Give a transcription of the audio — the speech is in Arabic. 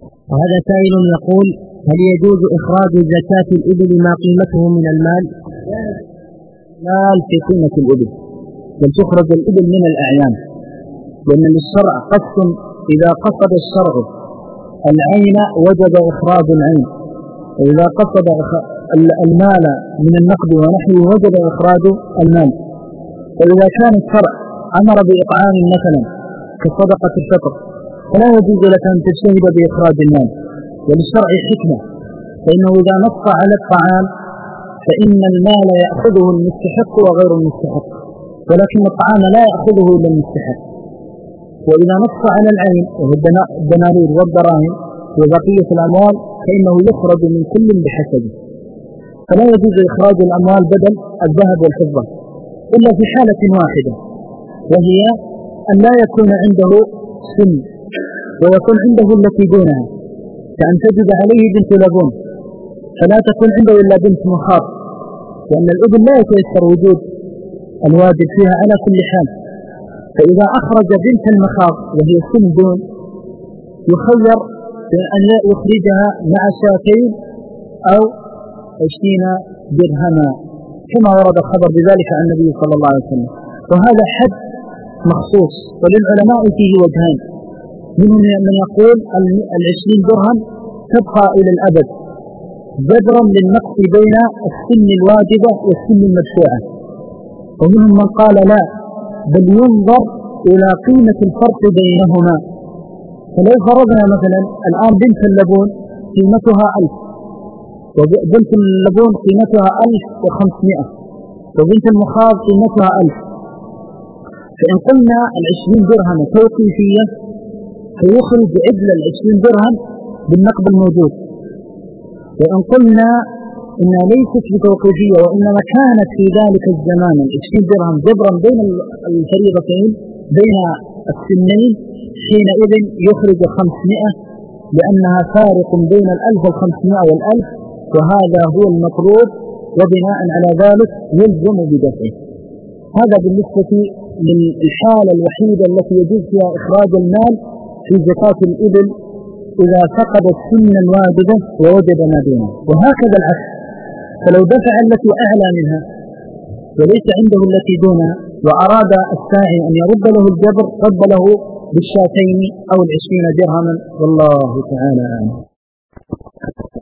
وهذا سائل يقول: هل يجوز إخراج زكاة الإبل ما قيمته من المال؟ مال في قيمة الإبل، بل تخرج الإبل من الأعيان، لأن للشرع قصد. إذا قصد الشرع العين وجب إخراج العين، وإذا قصد المال من النقد ونحوه وجب إخراج المال. فإذا كان الشرع أمر بإطعام مثلا كصدقة الفطر فلا يجوز لك أن تجتهد بإخراج المال، وللشرع حكمة، فإنه إذا نص على الطعام فإن المال يأخذه المستحق وغير المستحق، ولكن الطعام لا يأخذه إلا المستحق. وإذا نص على العين وهو الدنانير والدراهم وبقية الأموال فإنه يخرج من كل بحسبه، فلا يجوز إخراج الأموال بدل الذهب والفضة إلا في حالة واحدة، وهي أن لا يكون عنده سن ويكون عنده التي دونها، كأن تجد عليه بنت لبون فلا تكون عنده إلا بنت مخاض، لأن الإبل لا يتيسر وجود الواجب فيها على كل حال. فإذا أخرج بنت المخاض وهي سن دون يخير أن يخرجها مع شاتين أو 20 درهما كما ورد الخبر بذلك عن النبي صلى الله عليه وسلم. وهذا حد مخصوص، وللعلماء فيه وجهين، منهم من يقول 20 درهم تبقى إلى الأبد جبرا للنقص بين السن الواجبة والسن المدفوعة، ومنهم من قال لا، بل ينظر إلى قيمة الفرق بينهما. فلو فرضنا مثلا الآن بنت اللبون قيمتها 1000، وبنت اللبون قيمتها 1500، وبنت المخاض قيمتها 1000، فإن قلنا 20 درهم توقيفية فيخرج عدل 20 درهم بالنقد الموجود. وإن قلنا إنها ليست بتوقيفية وإنما كانت في ذلك الزمان 20 درهم جبرا بين الفريضتين بين السنين، حينئذ يخرج 500 لأنها فارق بين 1500 وال1000، وهذا هو المطلوب، وبناء على ذلك يلزم بدفعه. هذا بالنسبة للحالة الوحيدة التي يجوز فيها إخراج المال في زكاة الإبل إذا فقد السن الواجبة ووجد ما دونه. وهكذا العكس، فلو دفع التي أعلى منها وليس عنده التي دونها وأراد الساعي أن يرد له الجبر رد له بالشاتين أو 20 درهما، والله تعالى أعلم.